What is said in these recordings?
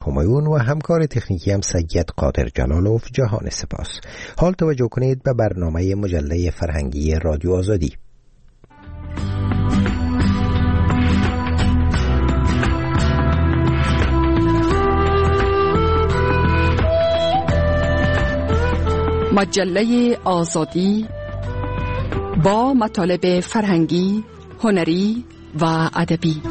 همایون و همکار تکنیکی هم سید قادر جلالوف. جهان سپاس. حال توجه کنید به برنامه مجله فرهنگی رادیو آزادی. مجله آزادی با مطالب فرهنگی، هنری و ادبی.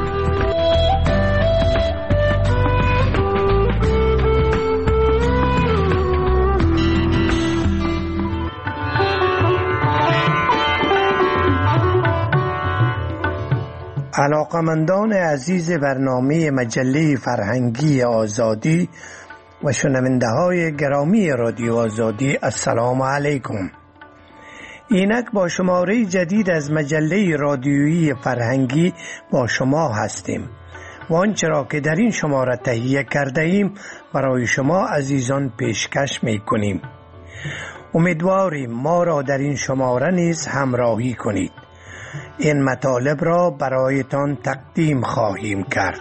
علاقمندان عزیز برنامه مجله فرهنگی آزادی و شنونده های گرامی رادیو آزادی، السلام علیکم. اینک با شماره جدید از مجله رادیویی فرهنگی با شما هستیم و آنچه را که در این شماره تهیه کرده ایم برای شما عزیزان پیشکش می کنیم. امیدواریم ما را در این شماره نیز همراهی کنید. این مطالب را برایتان تقدیم خواهیم کرد.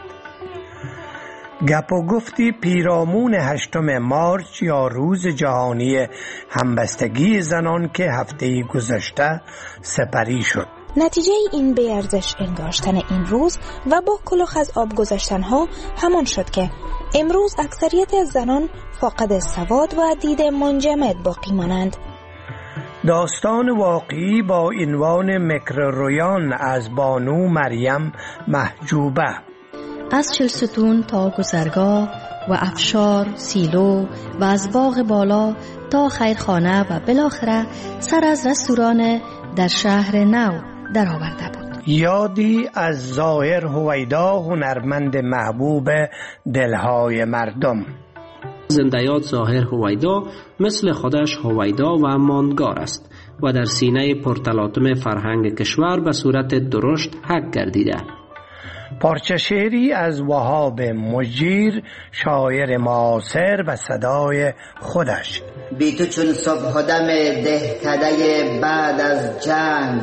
گپ و گفتی پیرامون 8 مارچ یا روز جهانی همبستگی زنان که هفته گذشته سپری شد. نتیجه این به ارزش انگاشتن این روز و با کلاه از آب گذاشتن ها همان شد که امروز اکثریت زنان فاقد سواد و دید منجمد باقی مانند. داستان واقعی با عنوان مکر رویان از بانو مریم محجوبه. از چلستون تا گذرگاه و افشار، سیلو و از باغ بالا تا خیرخانه و بالاخره سر از رستوران در شهر نو در آورده بود. یادی از ظاهر هویدا، هنرمند محبوب دلهای مردم. زندیات ظاهر هویدا مثل خودش هویدا و ماندگار است و در سینه پرتلاطم فرهنگ کشور به صورت درشت حک گردیده. پارچه شعری از وهاب مجیر، شاعر معاصر و صدای خودش. بی تو چون صبح دم دهکده بعد از جنگ،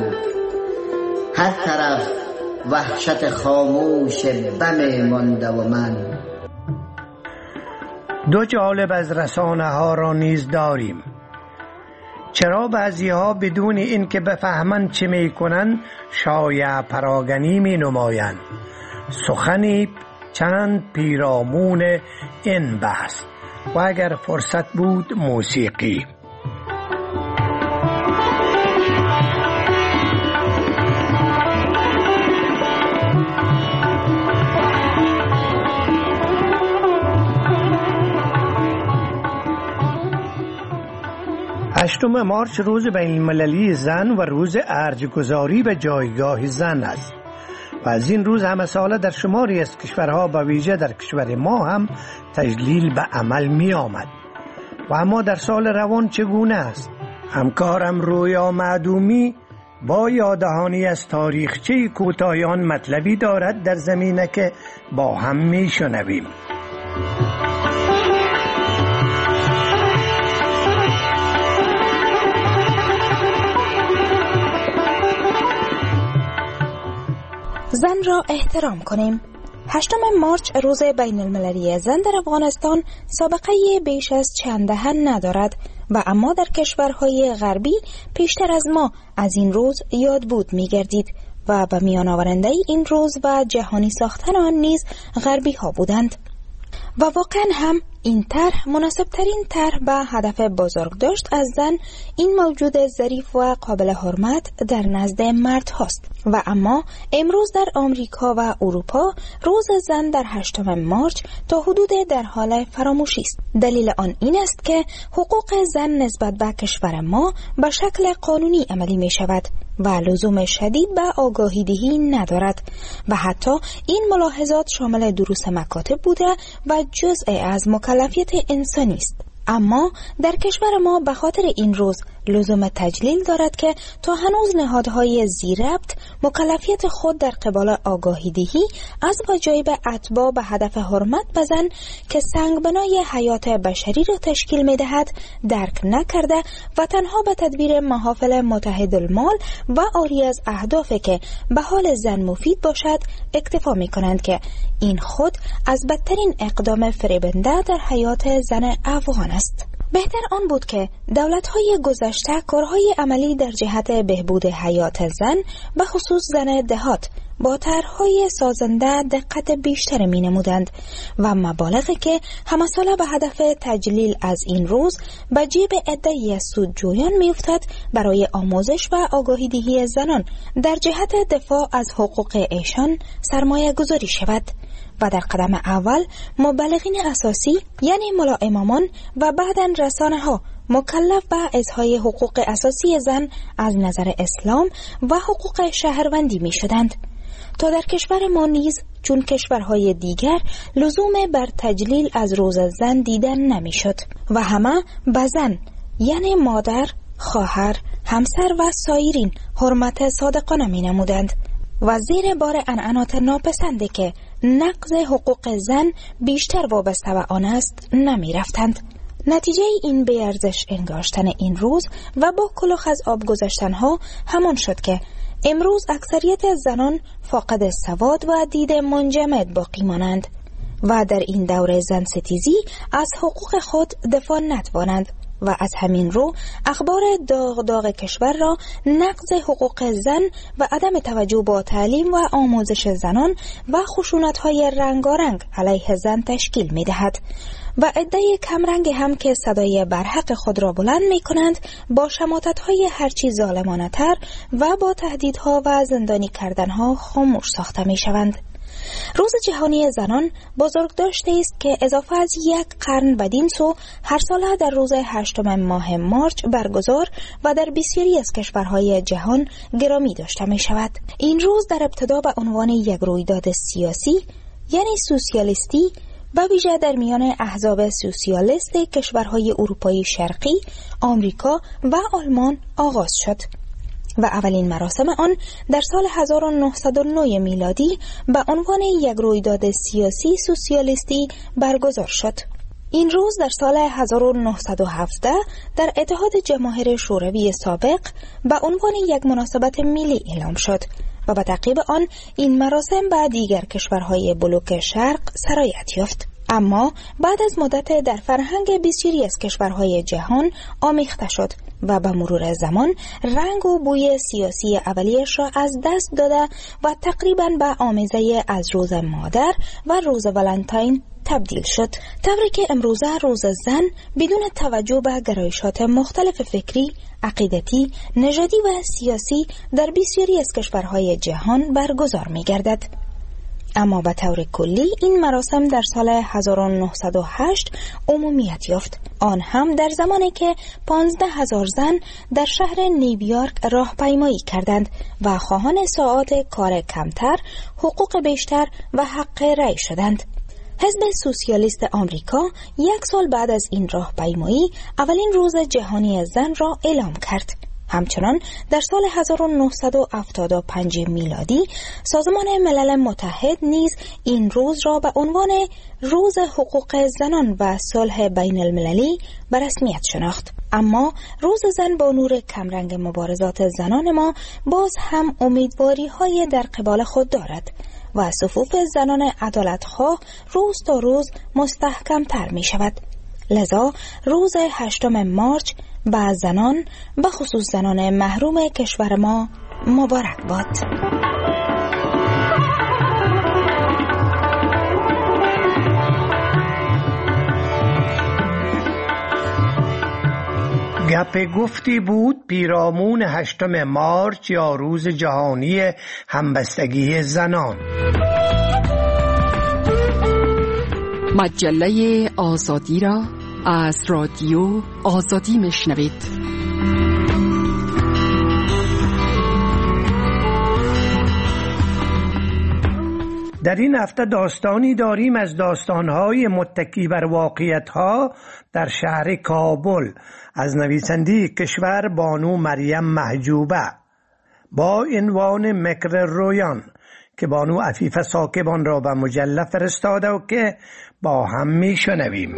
هر طرف وحشت خاموش بم مانده و من. دو جالب از رسانه ها را نیز داریم. چرا بعضی ها بدون این که بفهمند چه می کنند شایع پراگنی می نمایند؟ سخنی چند پیرامون این بحث و اگر فرصت بود موسیقی. هشتم مارچ روز بین‌المللی زن و روز ارجگذاری به جایگاه زن است و از این روز همه ساله در شماری از کشورها به ویژه در کشور ما هم تجلیل به عمل می آمد. و اما در سال روان چگونه است؟ همکارم رویا معدومی با یاددهانی از تاریخچه کوتاهیان مطلبی دارد در زمینه که با هم می شنویم. زن را احترام کنیم. 8 مارچ روز بین المللی زن در افغانستان سابقه بیش از چند دهه ندارد و اما در کشورهای غربی پیشتر از ما از این روز یاد بود می گردید و به میان آورنده این روز و جهانی ساختن آن نیز غربی ها بودند. و واقعا هم این طرح مناسب ترین طرح به هدف بزرگ داشت از زن این موجود ظریف و قابل حرمت در نزد مرد هاست. و اما امروز در آمریکا و اروپا روز زن در 8 مارچ تا حدود در حال فراموشی است. دلیل آن این است که حقوق زن نسبت به کشور ما به شکل قانونی عملی می شود و لزوم شدید به آگاهی دهی ندارد و حتی این ملاحظات شامل دروس مکاتب بوده و جزء از مکلفیت انسانی است. اما در کشور ما به خاطر این روز لزوم تجلیل دارد که تا هنوز نهادهای ذی‌ربط مکلفیت خود در قبال آگاهی دهی از واجب اتباع به هدف حرمت به زن که سنگبنای حیات بشری را تشکیل می دهد درک نکرده و تنها به تدبیر محافل متحد المال و عاری از اهدافی که به حال زن مفید باشد اکتفا می کنند که این خود از بدترین اقدام فریبنده در حیات زن افغان است. بهتر آن بود که دولت‌های گذشته کارهای عملی در جهت بهبود حیات زن به خصوص زن دهات با طرح‌های سازنده دقت بیشتر می‌نمودند و مبالغی که همساله به هدف تجلیل از این روز به جیب عده‌ای از سودجویان می‌افتد برای آموزش و آگاهی دهی زنان در جهت دفاع از حقوق ایشان سرمایه گذاری شود. و در قدم اول مبلغین اساسی یعنی ملا امامان و بعداً رسانه ها مکلف به اظهار حقوق اساسی زن از نظر اسلام و حقوق شهروندی می شدند تا در کشور ما نیز چون کشورهای دیگر لزوم بر تجلیل از روز زن دیدن نمی شد و همه به زن یعنی مادر، خواهر، همسر و سایرین حرمت صادقانه می نمودند و زیر بار عنعنات ناپسنده که نقض حقوق زن بیشتر وابسته به آن است نمی رفتند. نتیجه این بیارزش انگاشتن این روز و با کلوخ از آب گذاشتنها همان شد که امروز اکثریت زنان فاقد سواد و دید منجمد باقی مانند و در این دوره زن ستیزی از حقوق خود دفاع نتوانند و از همین رو اخبار داغ کشور را نقض حقوق زن و عدم توجه با تعلیم و آموزش زنان و خشونت‌های رنگارنگ علیه زن تشکیل می‌دهد و عده‌ی کمرنگ هم که صدای برحق خود را بلند می‌کنند با شماتت‌های هرچی ظالمانه‌تر و با تهدیدها و زندانی کردنها خاموش ساخته می‌شوند. روز جهانی زنان بزرگ داشته است که اضافه از 1 قرن بدین سو هر ساله در روز 8 ماه مارچ برگزار و در بسیاری از کشورهای جهان گرامی داشته می شود. این روز در ابتدا به عنوان یک رویداد سیاسی یعنی سوسیالیستی و ویژه در میان احزاب سوسیالیست کشورهای اروپایی شرقی، آمریکا و آلمان آغاز شد و اولین مراسم آن در سال 1909 میلادی به عنوان یک رویداد سیاسی سوسیالیستی برگزار شد. این روز در سال 1917 در اتحاد جماهیر شوروی سابق به عنوان یک مناسبت ملی اعلام شد و به تعقیب آن این مراسم به دیگر کشورهای بلوک شرق سرایت یافت. اما بعد از مدت در فرهنگ بسیاری از کشورهای جهان آمیخته شد و به مرور زمان رنگ و بوی سیاسی اولیش را از دست داده و تقریباً به آمیزه از روز مادر و روز ولنتاین تبدیل شد، طوری که امروزه روز زن بدون توجه به گرایشات مختلف فکری، عقیدتی، نژادی و سیاسی در بسیاری از کشورهای جهان برگزار می گردد. اما به طور کلی این مراسم در سال 1908 عمومیت یافت، آن هم در زمانی که 15,000 زن در شهر نیویورک راهپیمایی کردند و خواهان ساعات کار کمتر، حقوق بیشتر و حق رأی شدند. حزب سوسیالیست آمریکا 1 سال بعد از این راهپیمایی اولین روز جهانی زن را اعلام کرد. همچنان در سال 1975 میلادی سازمان ملل متحد نیز این روز را به عنوان روز حقوق زنان و صلح بین المللی به رسمیت شناخت. اما روز زن با نور کمرنگ مبارزات زنان ما باز هم امیدواری های در قبال خود دارد و صفوف زنان عدالتخواه روز تا روز مستحکم تر می شود. لذا روز 8 مارچ به زنان، به خصوص زنان محروم کشور ما، مبارک باد. گپ گفتی بود پیرامون 8 مارچ یا روز جهانی همبستگی زنان. مجله آزادی را از رادیو آزادی میشنوید. در این هفته داستانی داریم از داستانهای متکی بر واقعیت‌ها در شهر کابل از نویسنده کشور بانو مریم محجوبه با عنوان مکر رویان که بانو عفیفه ساکبان را به مجله فرستاده و که با هم میشنویم.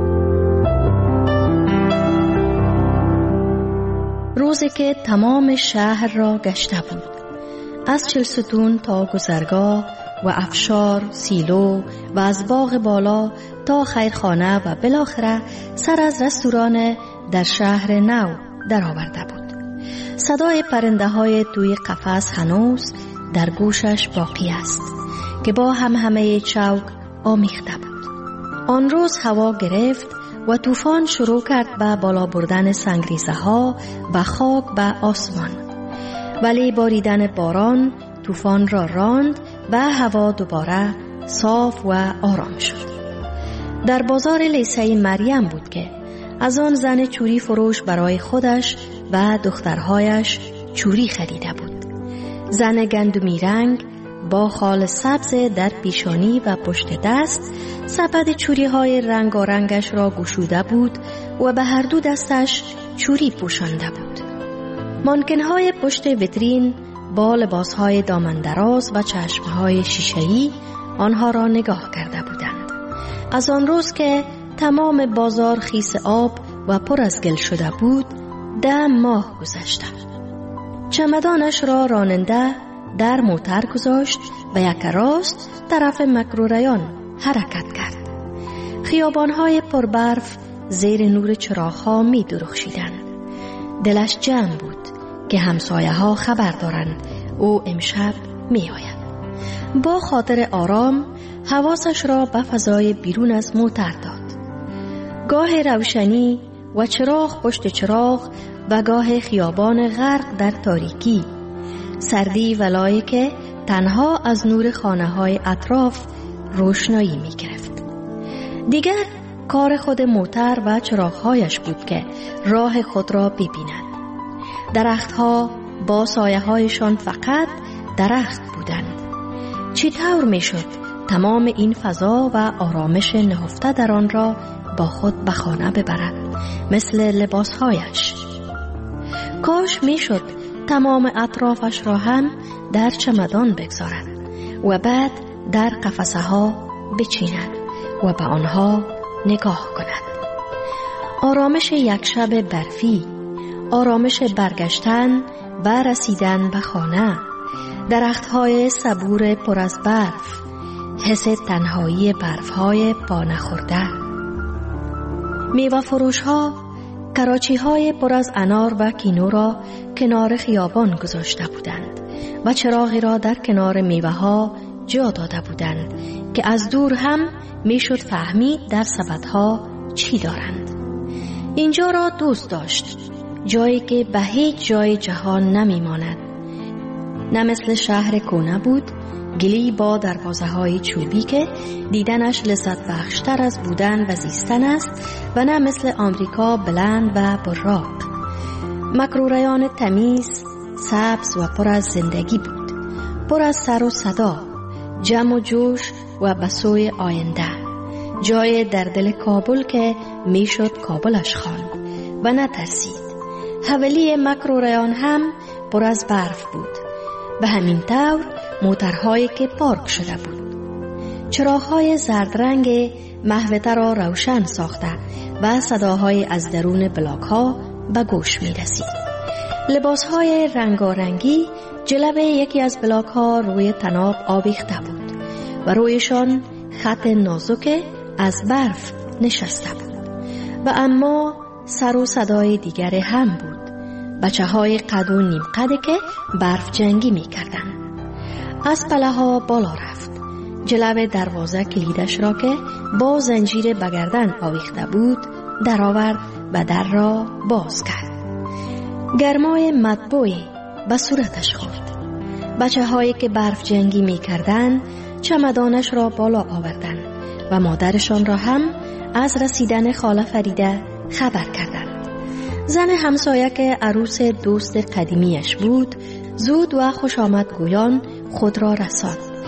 روزی که تمام شهر را گشته بود، از چلستون تا گذرگاه و افشار، سیلو و از باغ بالا تا خیرخانه و بالاخره سر از رستوران در شهر نو در آورده بود. صدای پرنده های توی قفس هنوز در گوشش باقی است که با همه چوک آمیخته بود. آن روز هوا گرفت و طوفان شروع کرد به بالا بردن سنگریزه ها و خاک به آسمان، ولی باریدن باران طوفان را راند و هوا دوباره صاف و آرام شد. در بازار لیسه مریم بود که از آن زن چوری فروش برای خودش و دخترهایش چوری خریده بود. زن گندمی رنگ با خال سبز در پیشانی و پشت دست سبد چوری های رنگارنگش را گشوده بود و به هر دو دستش چوری پوشانده بود. مانکن‌های پشت ویترین با لباس‌های دامندراز و چشم‌های شیشه‌ای آنها را نگاه کرده بودند. از آن روز که تمام بازار خیس آب و پر از گل شده بود 10 ماه گذشته. چمدانش را راننده در موتر گذاشت و یک راست طرف مکروریان حرکت کرد. خیابان‌های پربرف زیر نور چراغ‌ها می درخشیدند. دلش جمع بود که همسایه‌ها خبر دارند او امشب می آید. با خاطر آرام حواسش را به فضای بیرون از موتر داد. گاه روشنی و چراغ پشت چراغ و گاه خیابان غرق در تاریکی، سردی ولایی که تنها از نور خانه‌های اطراف روشنایی می گرفت. دیگر کار خود موتر و چراغ‌هایش بود که راه خود را ببیند. درختها با سایه‌هایشان فقط درخت بودند. چطور میشد تمام این فضا و آرامش نهفته در آن را با خود به خانه ببرد مثل لباسهایش؟ کاش میشد تمام اطرافش را هم در چمدان بگذارد و بعد در قفسه ها بچیند و به آنها نگاه کند. آرامش یک شب برفی، آرامش برگشتن و رسیدن به خانه، درخت‌های صبور پر از برف، حس تنهایی برف‌های پا نخورده. میوه فروش‌ها کراچی‌های پر از انار و کینو را کنار خیابان گذاشته بودند و چراغی را در کنار میوه‌ها جا داده بودند که از دور هم میشد فهمید در سبدها چی دارند. اینجا را دوست داشت، جایی که به هیچ جای جهان نمیماند. نه مثل شهر کهنه بود، گلی با دروازه‌های چوبی که دیدنش لذت بخشتر از بودن و زیستن است، و نه مثل آمریکا بلند و براق. مکروریان تمیز، سبز و پر از زندگی بود، پر از سر و صدا، جمع و جوش و به سوی آینده. جای در دل کابل که میشد کابلش خواند و نترسید. حولی مکروریان هم پر از برف بود، به همین طور موترهایی که پارک شده بود. چراغ‌های زرد رنگ محوطه را روشن ساخته و صداهای از درون بلاک‌ها به گوش می رسید. لباس‌های رنگارنگی جلوه یکی از بلاک‌ها روی طناب آویخته بود و رویشان خط نازک از برف نشسته بود. و اما سر و صدای دیگر هم بود، بچه‌های قد و نیم قده که برف جنگی می کردن. از پله ها بالا رفت، جلو دروازه کلیدش را که با زنجیر بگردن آویخته بود در آورد و در را باز کرد. گرمای مطبوعی به صورتش خورد. بچه‌هایی که برف جنگی می کردن چمدانش را بالا آوردن و مادرشان را هم از رسیدن خاله فریده خبر کردند. زن همسایه که عروس دوست قدیمیش بود زود و خوش آمد گویان خود را رساند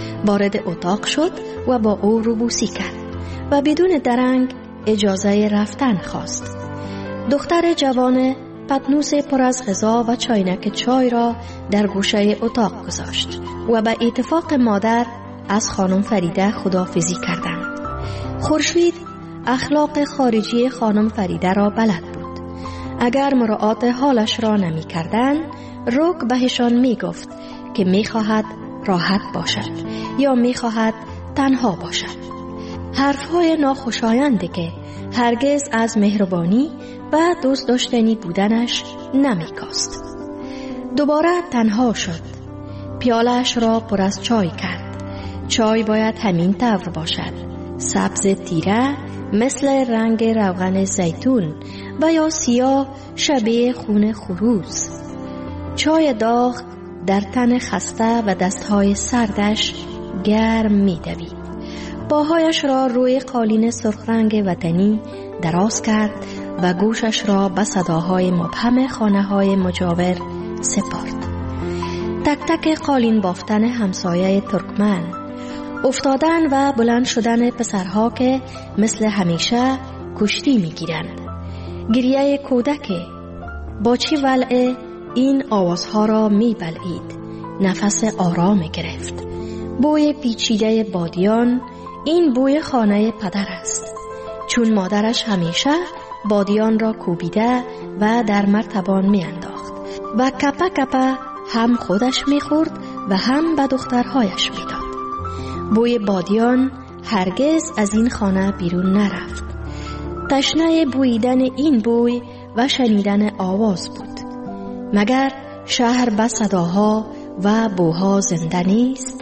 وارد اتاق شد و با او روبوسی کرد و بدون درنگ اجازه رفتن خواست. دختر جوان پتنوس پر از غذا و چاینک چای را در گوشه اتاق گذاشت و به اتفاق مادر از خانم فریده خداحافظی کردند. خورشید اخلاق خارجی خانم فریده را بلد بود. اگر مراعات حالش را نمی کردن، روک بهشان می گفت که می خواهد راحت باشد یا می خواهد تنها باشد. حرفهای ناخوشایندی که هرگز از مهربانی و دوست داشتنی بودنش نمی کاست. دوباره تنها شد. پیالش را پر از چای کرد. چای باید همین طور باشد: سبز تیره مثل رنگ روغن زیتون و یا سیاه شبیه خون خروس. چای داغ در تن خسته و دستهای سردش گرم می دوید. پاهایش را روی قالین سرخ رنگ وطنی دراز کرد و گوشش را به صداهای مبهم خانه‌های مجاور سپارد. تک تک قالین بافتن همسایه ترکمن، افتادن و بلند شدن پسرها که مثل همیشه کشتی می‌گیرند، گریه کودک با چی ولع این آوازها را می‌بلعید. نفس آرام گرفت. بوی پیچیده بادیان، این بوی خانه پدر است، چون مادرش همیشه بادیان را کوبیده و در مرتبان میانداخت و کپا کپا هم خودش میخورد و هم به دخترهایش میداد. بوی بادیان هرگز از این خانه بیرون نرفت. تشنه بویدن این بوی و شنیدن آواز بود. مگر شهر به صداها و بوها زنده نیست؟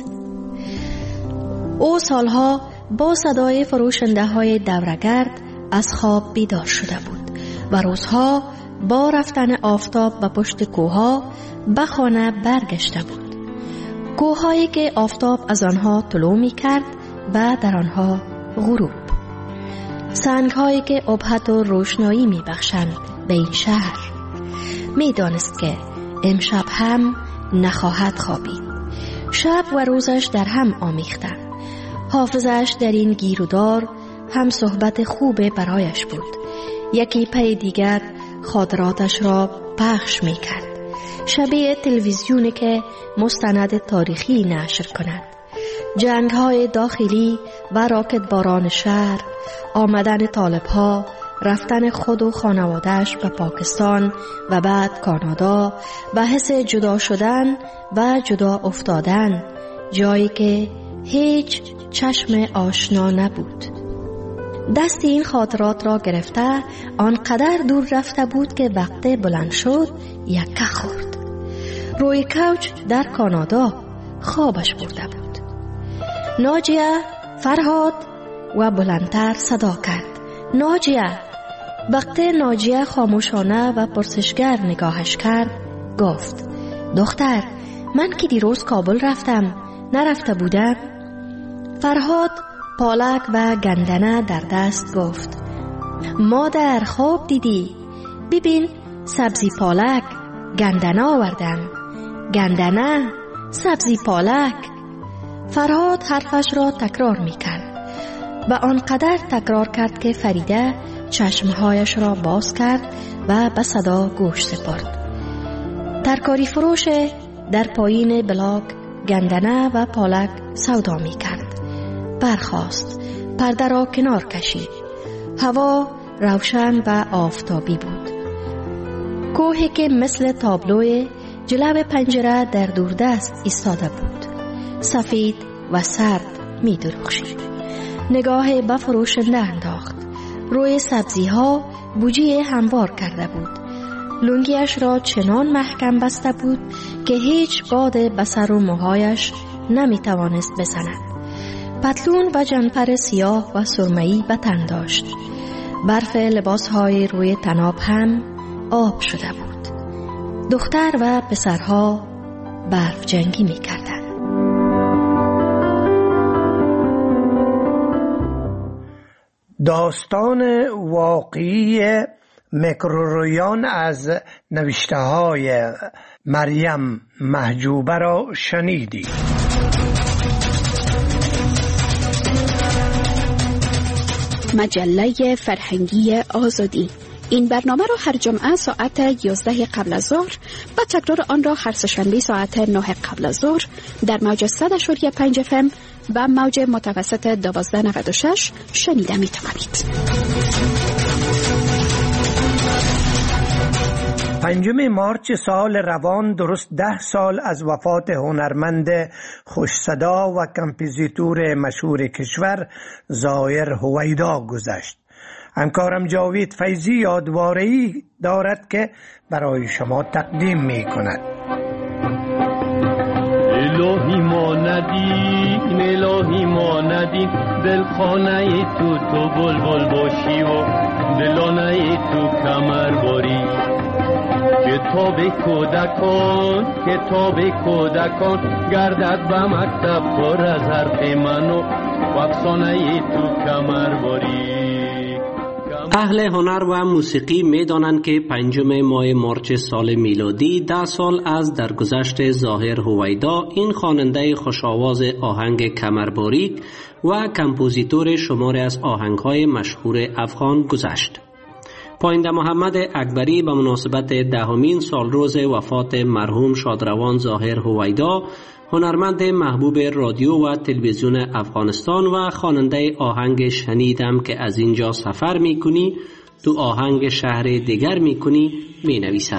او سالها با صدای فروشنده های دورگرد از خواب بیدار شده بود و روزها با رفتن آفتاب به پشت کوها به خانه برگشته بود. کوههایی که آفتاب از آنها طلوع می کرد و در آنها غروب. سنگهایی که ابهت و روشنایی می بخشند به این شهر. می دانست که امشب هم نخواهد خوابید. شب و روزش در هم آمیختند. حافظش در این گیرودار هم صحبت خوب برایش بود. یکی پی دیگر خاطراتش را پخش می کرد. شبیه تلویزیونی که مستند تاریخی نشر کند. جنگ‌های داخلی و راکت باران شهر، آمدن طالب‌ها، رفتن خود و خانواده‌اش به پاکستان و بعد کانادا، بحث جدا شدن و جدا افتادن، جایی که هیچ چشم آشنا نبود. دست این خاطرات را گرفته آنقدر دور رفته بود که وقتی بلند شد یکه خورد. روی کوچ در کانادا خوابش برده بود. ناجیه، فرهاد و بلندتر صدا کرد: ناجیه. وقتی ناجیه خاموشانه و پرسشگر نگاهش کرد گفت: دختر، من که دیروز کابل رفتم، نرفته بودم؟ فرهاد پالک و گندنه در دست گفت: مادر خواب دیدی؟ ببین سبزی پالک گندنه آوردم. گندنه، سبزی پالک. فرهاد حرفش را تکرار می کرد و آنقدر تکرار کرد که فریده چشمهایش را باز کرد و به صدا گوش سپرد. ترکاری فروش در پایین بلاک گندنه و پالک سودا می کرد. برخاست، پرده را کنار کشید. هوا روشن و آفتابی بود. کوهی که مثل تابلوی جلو پنجره در دوردست ایستاده بود، سفید و سرد می درخشید. نگاه به فروشنده انداخت. روی سبزی ها بوجی هموار کرده بود. لنگیش را چنان محکم بسته بود که هیچ باد به سر و موهایش نمی توانست بزند. پتلون و جنپر سیاه و سرمه‌ای به تن داشت. برف لباسهای روی تناب هم آب شده بود. دختر و پسرها برف جنگی می کردند. داستان واقعی مکرورویان از نوشته های مریم محجوبه را شنیدید. مجله فرهنگی آزادی. این برنامه را هر جمعه ساعت 11 قبل از ظهر و تکرار آن را هر سه‌شنبه ساعت 9 قبل از ظهر در موج 100.5 FM و موج متوسط 1296 شنیده می توانید. 5 مارچ سال روان درست 10 سال از وفات هنرمند خوش‌صدا و کمپوزیتور مشهور کشور ظاهر هویدا گذشت. همکارم جاوید فیضی یادواره‌ای دارد که برای شما تقدیم می کند. الهی ما ندیم، الهی ما ندیم، دلخانه تو بلبل باشی و دلانه تو کمر باری. کتاب کودکان گردد به مکتب پر از حرف منو و افسانه تو کمر باری. اهل هنر و موسیقی می دانند که 5 ماه مارچ سال میلادی 10 سال از درگذشت ظاهر هویدا، این خواننده خوش‌آواز آهنگ کمرباریک و کمپوزیتور شماری از آهنگ‌های مشهور افغان گذشت. پاینده محمد اکبری به مناسبت 10مین سالروز وفات مرحوم شادروان ظاهر هویدا، هنرمند محبوب رادیو و تلویزیون افغانستان و خواننده آهنگ شنیدم که از اینجا سفر میکنی تو آهنگ شهر دیگر میکنی می نویسد.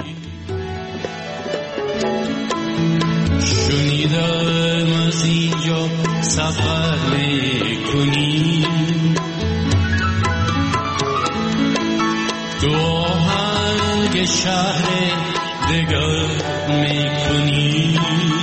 شنیدم از اینجا سفر میکنی تو آهنگ شهر دیگر میکنی.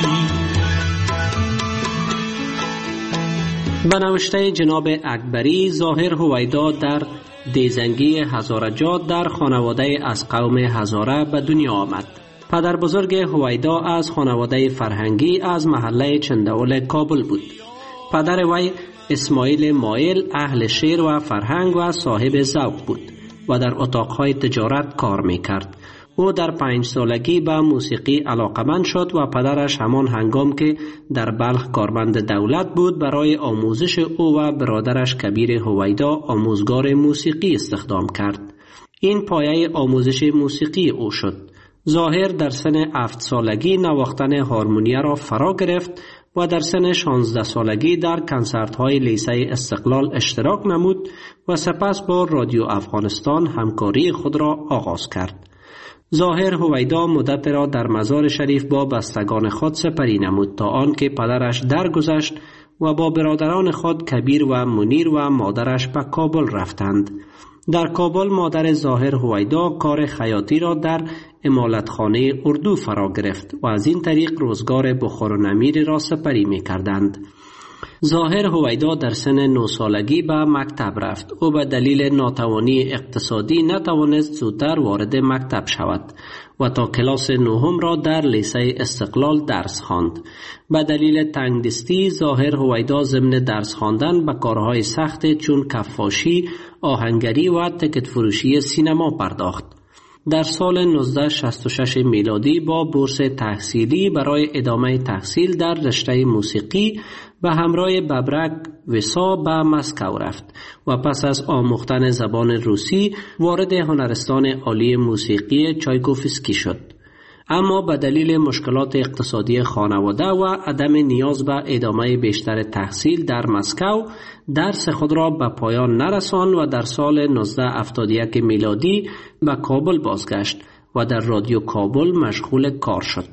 به نوشته جناب اکبری، ظاهر هویدا در دیزنگی هزارجات در خانواده از قوم هزاره به دنیا آمد. پدر بزرگ هویدا از خانواده فرهنگی از محله چندول کابل بود. پدر وی اسماعیل مایل اهل شعر و فرهنگ و صاحب ذوق بود و در اتاقهای تجارت کار میکرد. او در 5 سالگی به موسیقی علاقمند شد و پدرش همان هنگام که در بلخ کارمند دولت بود برای آموزش او و برادرش کبیر هویدا آموزگار موسیقی استخدام کرد. این پایه آموزش موسیقی او شد. ظاهر در سن 7 سالگی نواختن هارمونیه را فرا گرفت و در سن 16 سالگی در کنسرت‌های لیسه استقلال اشتراک نمود و سپس با رادیو افغانستان همکاری خود را آغاز کرد. ظاهر هویدا مدت را در مزار شریف با بستگان خود سپری نمود تا آنکه پدرش درگذشت و با برادران خود کبیر و منیر و مادرش به کابل رفتند. در کابل مادر ظاهر هویدا کار خیاطی را در امالتخانه اردو فرا گرفت و از این طریق روزگار بخار و نمیر را سپری می کردند. ظاهر هویدا در سن 9 سالگی به مکتب رفت. او به دلیل ناتوانی اقتصادی نتوانست زودتر وارد مکتب شود و تا کلاس 9 را در لیسه استقلال درس خواند. به دلیل تنگدستی ظاهر هویدا ضمن درس خواندن به کارهای سخت چون کفاشی، آهنگری و تکت فروشی سینما پرداخت. در سال 1966 میلادی با بورس تحصیلی برای ادامه تحصیل در رشته موسیقی به همراه ببرک وسا به مسکو رفت و پس از آموختن زبان روسی وارد هنرستان عالی موسیقی چایکوفسکی شد. اما به دلیل مشکلات اقتصادی خانواده و عدم نیاز به ادامه بیشتر تحصیل در مسکو درس خود را به پایان نرساند و در سال 1971 میلادی به کابل بازگشت و در رادیو کابل مشغول کار شد.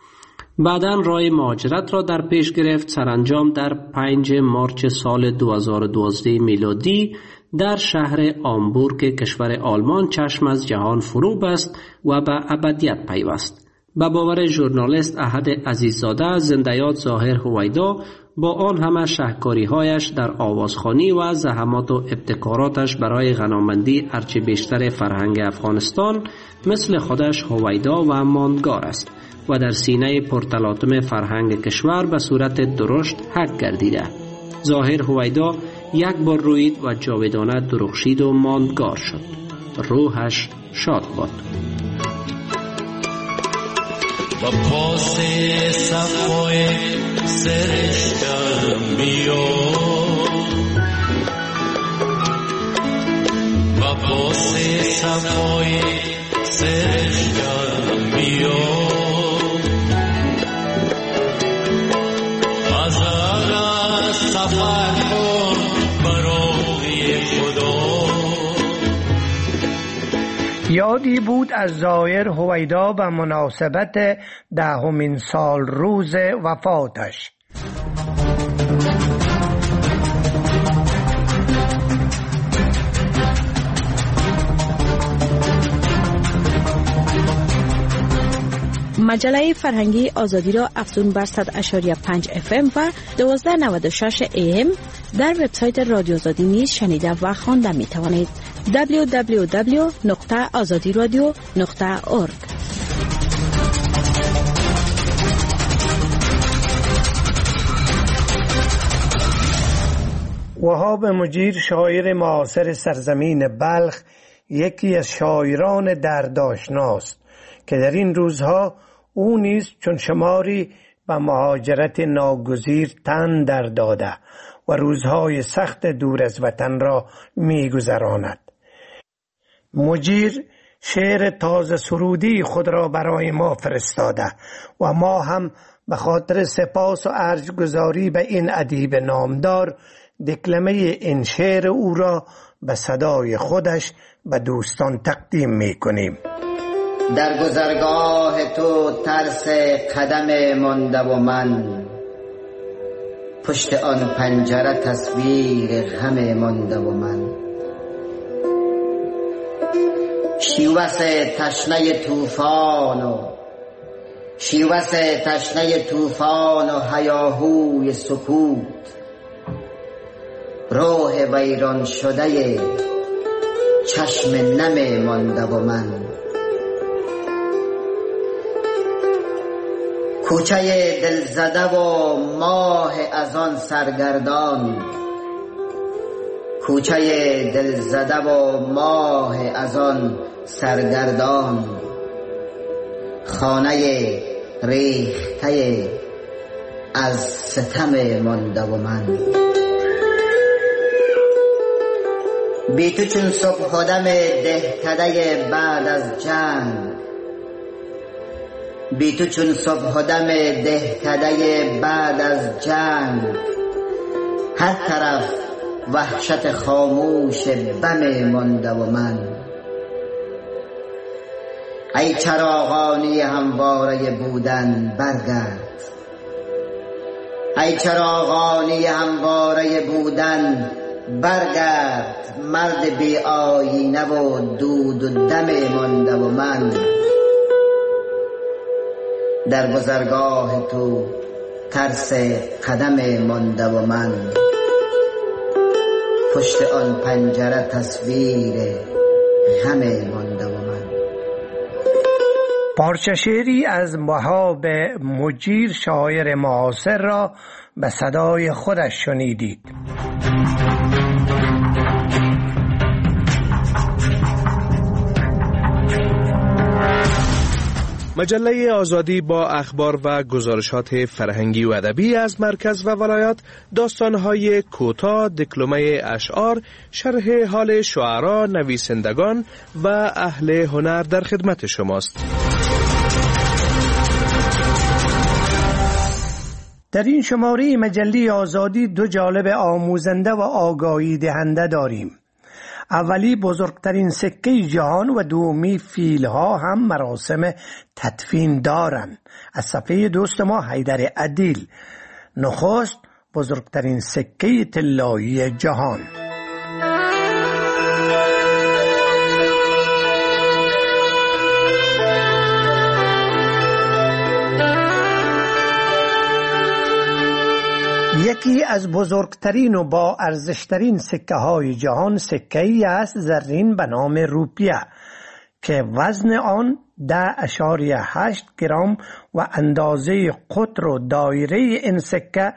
بعداً راه مهاجرت را در پیش گرفت. سرانجام در 5 مارچ سال 2012 میلادی در شهر آمبورگ کشور آلمان چشم از جهان فرو بست و به ابدیت پیوست. به باور ژورنالیست احد عزیززاده، زنده یاد ظاهر هویدا با آن همه شهکاری‌هایش در آوازخوانی و زحمات و ابتکاراتش برای غنامندی ارچه بیشتر فرهنگ افغانستان مثل خودش هویدا و ماندگار است و در سینه پرتلاطم فرهنگ کشور به صورت درشت حک گردیده. ظاهر هویدا یک بار روید و جاودانه درخشید و ماندگار شد. روحش شاد باد. و پاس صفای سرشتم بیا عباس صفای سرشگر بیا ازار سفر کن برای خدا. یادی بود از ظاهر هویدا به مناسبت 10مین سال روز وفاتش. مجله فرهنگی آزادی را افزون بر 100.5 FM و 1296 AM در وبسایت رادیو آزادی نیز شنیده و خوانده می توانید. www.azadiradio.org. وهاب مجیر، شاعر معاصر سرزمین بلخ، یکی از شاعران دردآشناست که در این روزها او نیز چون شماری به مهاجرت ناگزیر تن در داده و روزهای سخت دور از وطن را می گذراند. مجیر شعر تازه سرودی خود را برای ما فرستاده و ما هم به خاطر سپاس و ارجگزاری به این ادیب نامدار دکلمه این شعر او را به صدای خودش به دوستان تقدیم می کنیم. در گذرگاه تو ترس قدم مانده و من، پشت آن پنجره تصویر غم مانده و من. شیوس تشنه طوفان و هیاهوی سکوت، روح ویران شده چشم نم مانده و من. کوچه دلزده و ماه از آن سرگردان، کوچه دلزده و ماه از آن سرگردان. خانه ریخته از ستم مانده و من. بی تو چون صبح دم دهکده بعد از جنگ، بی تو چون صبح دم دهکده بعد از جنگ. هر طرف وحشت خاموش بم مانده و من. ای چراغانی همواره بودن برگرد، ای چراغانی همواره بودن برگرد. مرد بی آینه و دود و دم مانده و من. در گذرگاه تو ترس قدم مانده و من، پشت آن پنجره تصویر غم مانده و من. پارچه شعری از وهاب مجیر، شاعر معاصر را به صدای خودش شنیدید. مجله آزادی با اخبار و گزارشات فرهنگی و ادبی از مرکز و ولایات، داستان‌های کوتاه، دکلمه اشعار، شرح حال شعرا، نویسندگان و اهل هنر در خدمت شماست. در این شماره مجله آزادی 2 جانب آموزنده و آگاهی دهنده داریم. اولی بزرگترین سکه جهان و دومی فیلها هم مراسم تدفین دارند. از صفحه دوست ما حیدر عدیل. نخست بزرگترین سکه طلایی جهان. یکی از بزرگترین و با ارزشترین سکه های جهان سکه‌ای است زرین به نام روپیه که وزن آن 10.8 گرم و اندازه قطر و دایره این سکه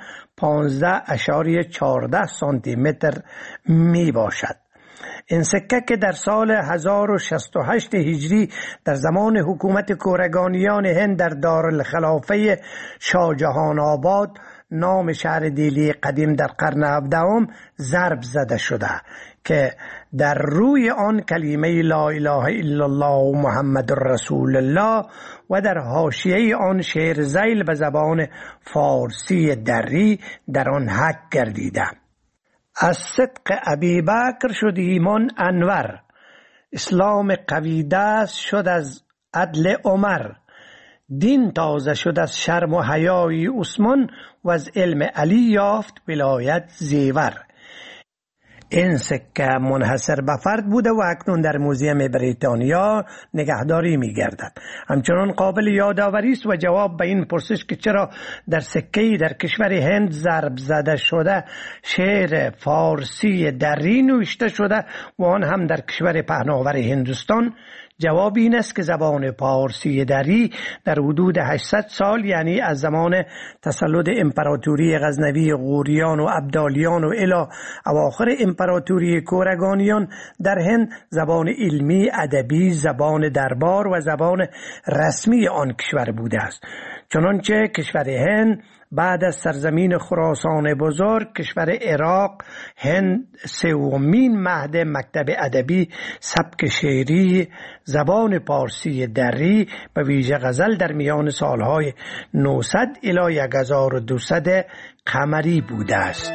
15.14 سانتی متر می باشد. این سکه که در سال 1068 هجری در زمان حکومت کورگانیان هند در دارالخلافه شاه جهان آباد نام شهر دیلی قدیم در قرن 17 ضرب زده شده که در روی آن کلمه لا اله الا الله و محمد رسول الله و در حاشیه آن شعر ذیل به زبان فارسی دری در آن حک گردیده. از صدق ابی بکر شد ایمان انور، اسلام قوی دست شد از عدل عمر، دین تازه شد از شرم و حیای عثمان و از علم علی یافت ولایت زیور. این سکه منحصر به فرد بوده و اکنون در موزیم بریتانیا نگهداری می گردد. همچنان قابل یادآوری است و جواب به این پرسش که چرا در سکه‌ای در کشور هند ضرب زده شده شعر فارسی دری نوشته شده و آن هم در کشور پهناور هندوستان، جواب این است که زبان پارسی دری در حدود 800 سال، یعنی از زمان تسلط امپراتوری غزنوی غوریان و ابدالیان و الی اواخر امپراتوری کورگانیان در هند، زبان علمی، ادبی، زبان دربار و زبان رسمی آن کشور بوده است. چنانچه کشور هند بعد از سرزمین خراسان بزرگ، کشور عراق، هند سومین مهد مکتب ادبی سبک شعری زبان پارسی دری به ویژه غزل در میان سالهای 900 الی 1200 قمری بوده است.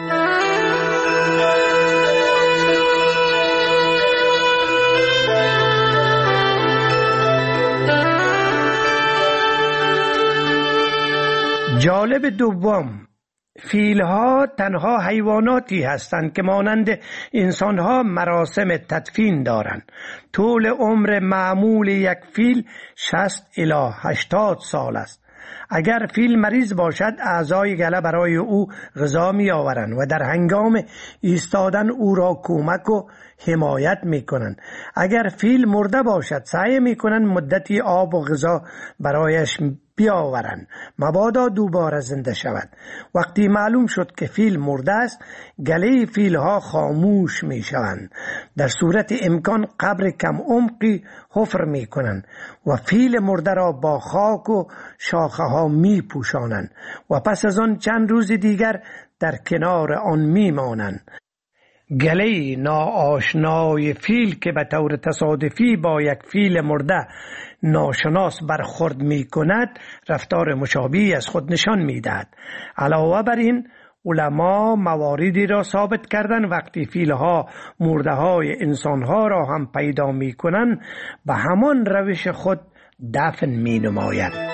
جالب دوم، فیل‌ها تنها حیواناتی هستند که مانند انسان‌ها مراسم تدفین دارند. طول عمر معمول یک فیل 60 الی 80 سال است. اگر فیل مریض باشد اعضای گله برای او غذا می آورند و در هنگام ایستادن او را کمک و حمایت می کنند. اگر فیل مرده باشد سعی می کنند مدتی آب و غذا برایش بیاورند مبادا دوباره زنده شود. وقتی معلوم شد که فیل مرده است گله فیل ها خاموش می شوند. در صورت امکان قبر کم عمقی حفر می کنند و فیل مرده را با خاک و شاخه ها می پوشانند و پس از آن چند روز دیگر در کنار آن می مانند. گله ناآشنای فیل که به طور تصادفی با یک فیل مرده ناشناس برخورد می کند رفتار مشابهی از خود نشان می دهد. علاوه بر این علما مواردی را ثابت کردند وقتی فیلها مرده های انسانها را هم پیدا می کنند به همان روش خود دفن می نماید.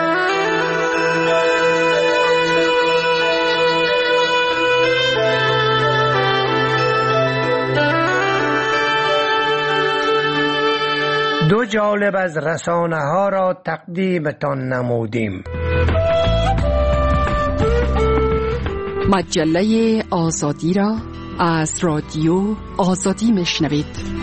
دو جالب از رسانه ها را تقدیمتان نمودیم. مجله آزادی را از رادیو آزادی میشنوید.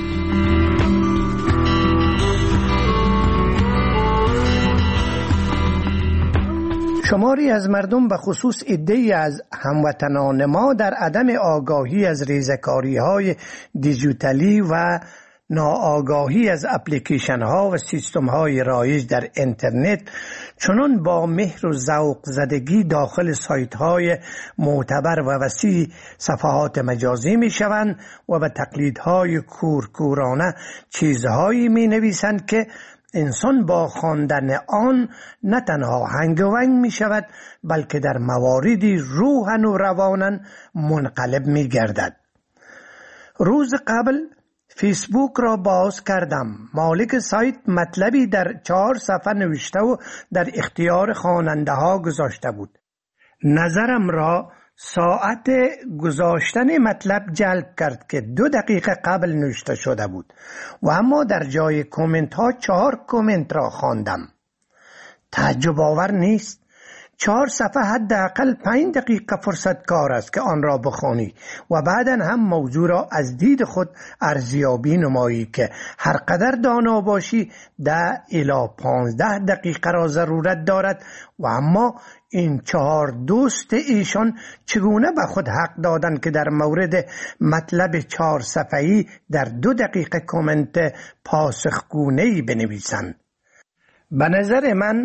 شماری از مردم به خصوص عده‌ای از هموطنان ما در عدم آگاهی از ریزکاری‌های دیجیتالی و ناآگاهی از اپلیکیشن ها و سیستم های رایج در اینترنت چنان با مهر و ذوق زدگی داخل سایت های معتبر و وسیع صفحات مجازی می شوند و به تقلیدهای کورکورانه چیزهایی می نویسند که انسان با خواندن آن نه تنها هنگ و ونگ می شود بلکه در مواردی روحاً و روانا منقلب می گردد. روز قبل فیسبوک را باز کردم. مالک سایت مطلبی در 4 صفحه نوشته و در اختیار خواننده ها گذاشته بود. نظرم را ساعت گذاشتن مطلب جلب کرد که 2 دقیقه قبل نوشته شده بود و اما در جای کامنت ها 4 کامنت را خواندم. تعجب آور نیست؟ 4 صفحه حداقل 5 دقیقه فرصت کار است که آن را بخوانی و بعداً هم موضوع را از دید خود ارزیابی نمایی که هر قدر دانا باشی 10 الی 15 دقیقه را ضرورت دارد و اما این 4 دوست ایشان چگونه به خود حق دادند که در مورد مطلب 4 صفحه‌ای در 2 دقیقه کامنت پاسخگونه‌ای بنویسند. به نظر من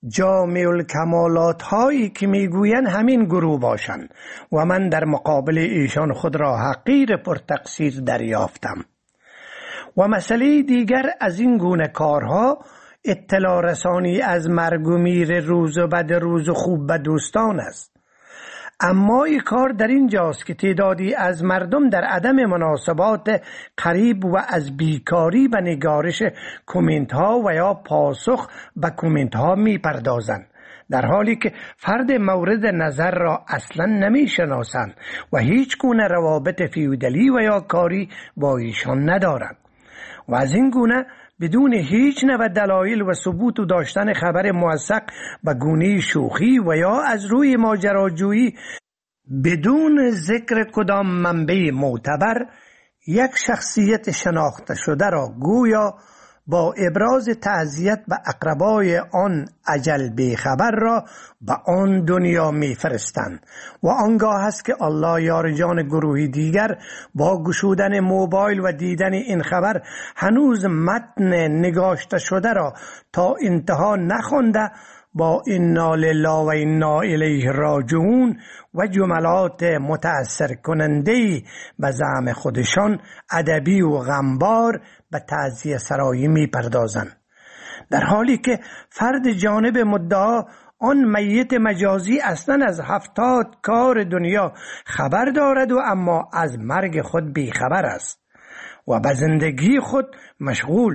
جامع الکمالات هایی که میگویند همین گروه باشند و من در مقابل ایشان خود را حقیر پرتقصیر دریافتم. و مسئله دیگر از این گونه کارها اطلاع رسانی از مرگ و میر روز و بد روز و خوب به دوستان است. اما این کار در این جاست که تعدادی از مردم در عدم مناسبات قریب و از بیکاری به نگارش کومنت ها و یا پاسخ به کومنت ها می پردازند، در حالی که فرد مورد نظر را اصلا نمی شناسند و هیچ گونه روابط فیودالی و یا کاری با ایشان ندارند و از این گونه بدون هیچ نوع دلایل و ثبوت و داشتن خبر موثق به گونه شوخی و یا از روی ماجراجویی بدون ذکر کدام منبع معتبر یک شخصیت شناخته شده را گویا با ابراز تعزیت به اقربای آن اجل بیخبر را به آن دنیا میفرستند و آنگاه است که الله یار جان گروهی دیگر با گشودن موبایل و دیدن این خبر هنوز متن نگاشته شده را تا انتها نخوانده با انا لله و انا الیه راجعون و جملات متأثر کننده به زعم خودشان ادبی و غمبار به تعزیه سرایی می پردازند، در حالی که فرد جانب مدعا آن میت مجازی اصلا از 70 کار دنیا خبر دارد و اما از مرگ خود بیخبر است و به زندگی خود مشغول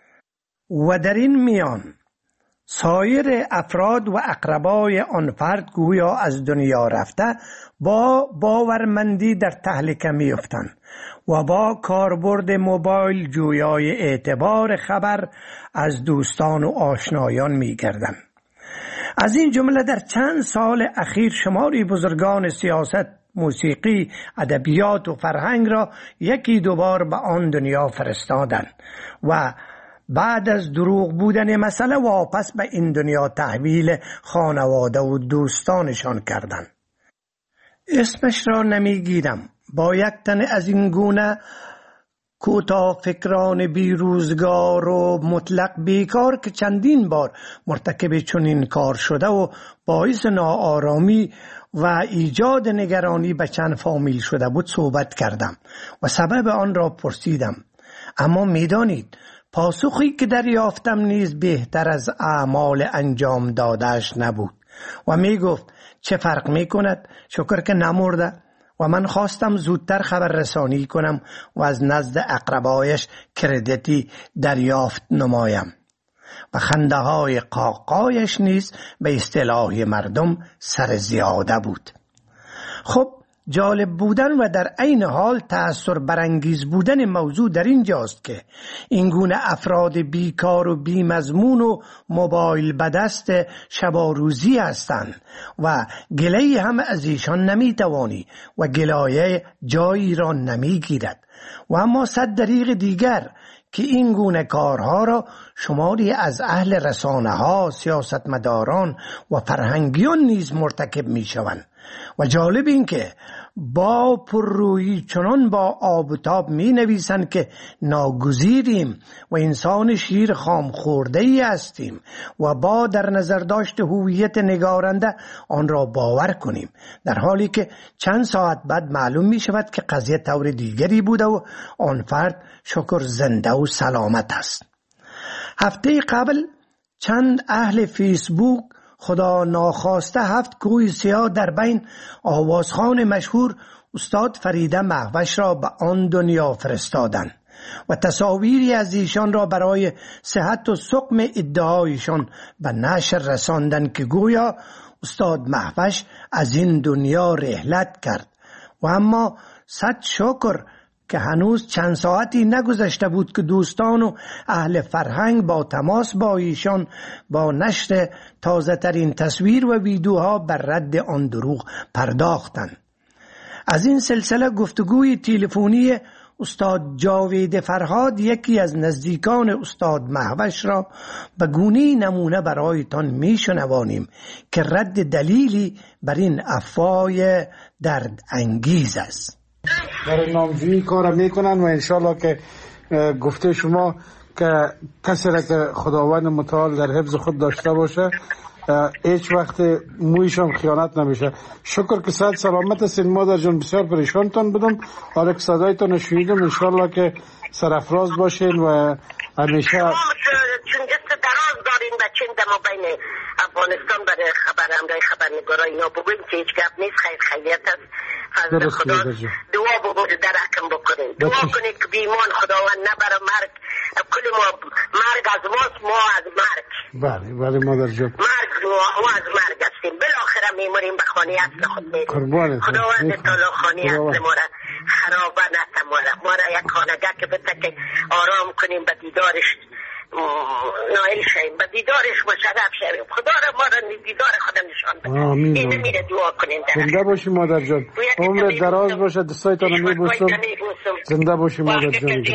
و در این میان سایر افراد و اقربای آن فرد گویا از دنیا رفته با باورمندی در تهلکه می‌افتند و با کاربرد موبایل جویای اعتبار خبر از دوستان و آشنایان می‌گردند. از این جمله در چند سال اخیر شماری بزرگان سیاست، موسیقی، ادبیات و فرهنگ را یکی دوبار به آن دنیا فرستادند و بعد از دروغ بودن مسئله واپس به این دنیا تحویل خانواده و دوستانشان کردند. اسمش را نمیگیرم. با یک تن از این گونه کوتاه فکران بیروزگار و مطلق بیکار که چندین بار مرتکب چنین کار شده و باعث ناآرامی و ایجاد نگرانی به چند فامیل شده بود صحبت کردم و سبب آن را پرسیدم، اما میدانید پاسخی که دریافتم نیز بهتر از اعمال انجام دادهش نبود و می گفت چه فرق می کند، شکر که نمرده. و من خواستم زودتر خبر رسانی کنم و از نزد اقربایش کردیتی دریافت نمایم و خنده های قاقایش نیز به اصطلاح مردم سر زیاده بود. خب جالب بودن و در عین حال تأثیر برانگیز بودن موضوع در اینجاست که این گونه افراد بیکار و بیمضمون و موبایل به دست شب و روزی هستند و گله هم از ایشان نمیتوانی و گلایه جایی را نمیگیرد و اما 100 دریغ دیگر که این گونه کارها را شماری از اهل رسانه ها، سیاستمداران و فرهنگیان نیز مرتکب می شوند. و جالب این که با پررویی چنان با آب و تاب می نویسند که ناگزیریم و انسان شیر خام خورده ای هستیم و با در نظر داشت هویت نگارنده آن را باور کنیم، در حالی که چند ساعت بعد معلوم می شود که قضیه طور دیگری بوده و آن فرد شکر زنده و سلامت است. هفته قبل چند اهل فیسبوک خدا ناخواسته 7 کوه سیاه در بین آوازخوان مشهور استاد فریده مهوش را به آن دنیا فرستادند و تصاویری از ایشان را برای صحت و سقم ادعایشان به نشر رساندند که گویا استاد مهوش از این دنیا رحلت کرد و اما 100 شکر که هنوز چند ساعتی نگذشته بود که دوستان و اهل فرهنگ با تماس با ایشان با نشر تازه ترین تصویر و ویدیوها بر رد آن دروغ پرداختند. از این سلسله گفتگوی تلفنی استاد جاوید فرهاد، یکی از نزدیکان استاد مهوش را به گونه‌ای نمونه برایتان میشنوانیم که رد دلیلی بر این افواه درد انگیز است. در نامجویی کار میکنن و انشالله که گفته شما که کسی را که خداوند متعال در حفظ خود داشته باشه هیچ وقت مویشان خیانت نمیشه. شکر که صحت سلامت هستین مادر جان. بسیار پریشانتان بودم، حالا که صدایتان شنیدم انشالله که سرافراز باشین و همیشه چون دست دراز دارین و چند ما بین افغانستان برای همراه خبرنگارا اینا بگویم که هیچ گپ نیست، خیریت است. فضل خدا دعا بگوید درکم بکنین، دعا کنید که بیمان خداوند نبره مرگ. کل ما مرگ از ماست، ما از مرگ. بله مادر جان، مرگ ما از مرگ هستیم، بالاخره میمونیم به خانه اصل خود میریم. خداوند تعالی خانه اصل ما را خرابه نتماره، ما را یک خانگه که بده که آرام کنیم، به دیدارش نائل شیم، به دیدارش مشرف شیم. خدا را ما را دیدار خدا نشان بده. اینه میره دعا کنیم. زنده باشی مادر جان، عمر دراز باشه، دستایتان رو میبوسم. زنده باشی مادر جان.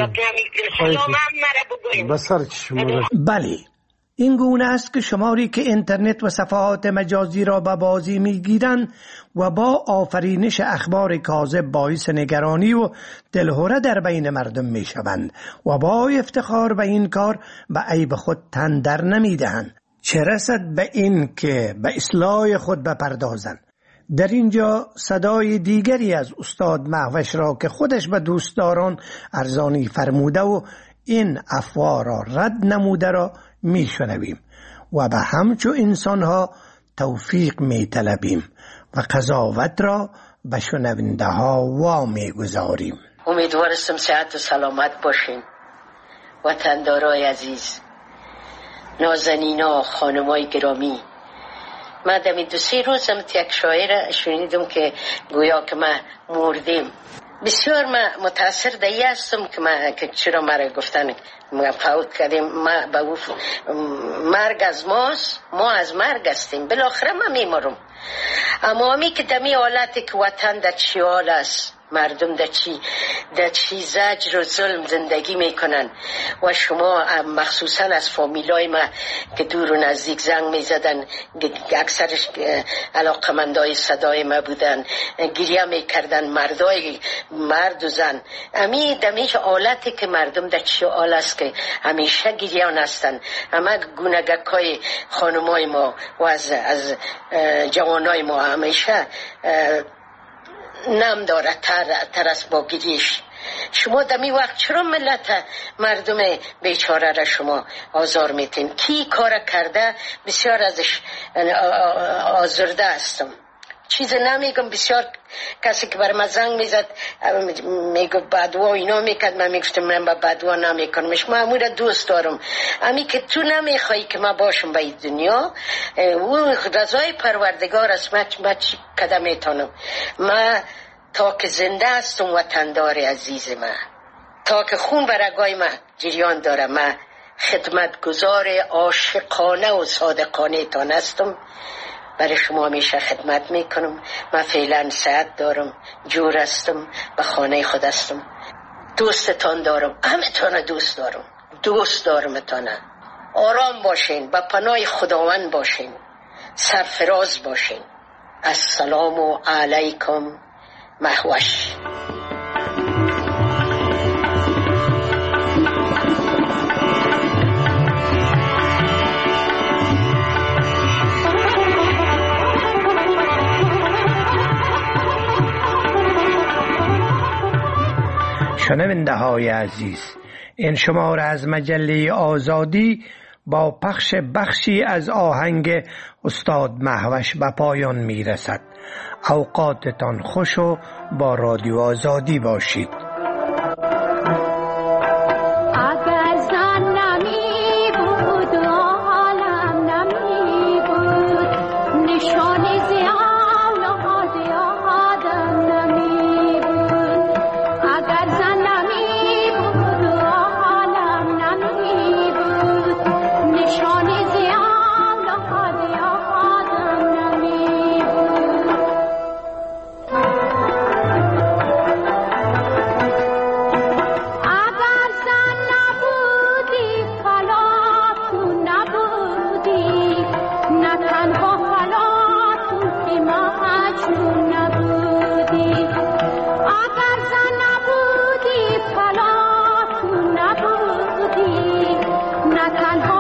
بسر چشم مادر. بله، این گونه است که شماری که اینترنت و صفحات مجازی را به بازی میگیرند و با آفرینش اخبار کاذب باعث نگرانی و دلهره در بین مردم میشوند و با افتخار به این کار به عیب خود تن در نمیدهند، چه رسد به این که به اصلاح خود بپردازند. در اینجا صدای دیگری از استاد مهوش را که خودش به دوستداران ارزانی فرموده و این افواه را رد نموده را میشنویم و به همچو انسانها توفیق میطلبیم و قضاوت را به شنونده ها وامی گذاریم. امیدوارستم صحت و سلامت باشین وطندارای عزیز، نازنینا، خانمای گرامی. من دمی 2-3 روز یک شاعر شنیدم که گویا که ما مردیم. بسیار من متاثر دیگه هستم که چرا مرا گفتن ما فوت کردیم. ما به مرگ از ماست، ما از مرگ هستیم، بالاخره ما میمرم. اما همی که دمی حالتی که وطن در چی حال است، مردم در چی زجر و ظلم زندگی میکنن و شما مخصوصا از فامیلای ما که دور و نزدیک زنگ میزدن، اکثرش علاقمندای صدای ما بودن، گریه میکردن، مرد و زن. دمیش حالتی که مردم در چی حال است که همیشه گریان هستن. اما گونگکای خانمای ما و از جوانای ما همیشه نم داره تر از با گریش. شما دمی وقت چرا ملت مردم بیچاره را شما آزار میتین؟ کی کار کرده؟ بسیار ازش آزرده هستم. چیز نمیگم. بسیار کسی که بر من زنگ میزد میگو بدوا اینا میکرد، من میگفتم من با بدوا نمیکنمش، من امور دوست دارم. امی که تو نمیخوایی که من باشم به این دنیا، او رضای پروردگار است. من چی کده میتونم؟ من تا که زنده هستم وطندار عزیز من، تا که خون برگای من جریان داره، من خدمتگزار عاشقانه و صادقانه تان هستم. برای شما همیشه خدمت میکنم. من فعلا صحت دارم، جور هستم، به خانه خود هستم، دوستتان دارم، همه تانه دوست دارم تانه. آرام باشین، به پناه خداوند باشین، سرفراز باشین. السلام علیکم مهوش. شنونده های عزیز، این شماره از مجله آزادی با پخش بخشی از آهنگ استاد مهوش به پایان می رسد. اوقاتتان خوش و با رادیو آزادی باشید. تنها